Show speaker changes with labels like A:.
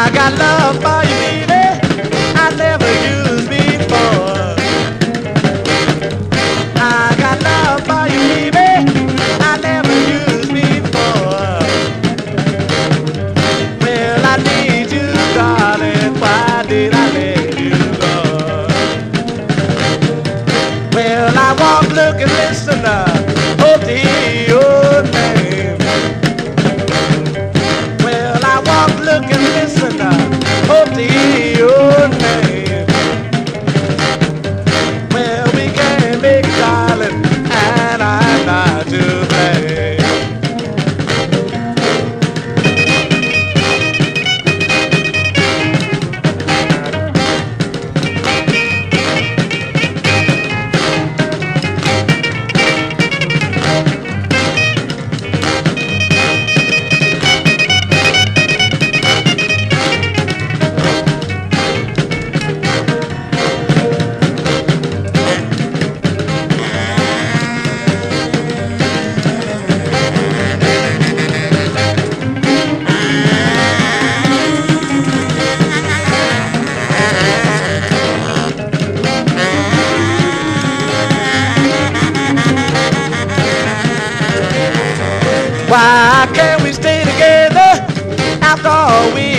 A: got love for you, baby, I never used before. I got love for you, baby, I never used before. Well, I need you, darling, why did I let you go? Well, I walk, look, and listen, hope to hear your name. Well, I walk, look, and listen, hope to hear your name. Well, we can make it, darling, and I'm not to blame. Why can't we stay together after all we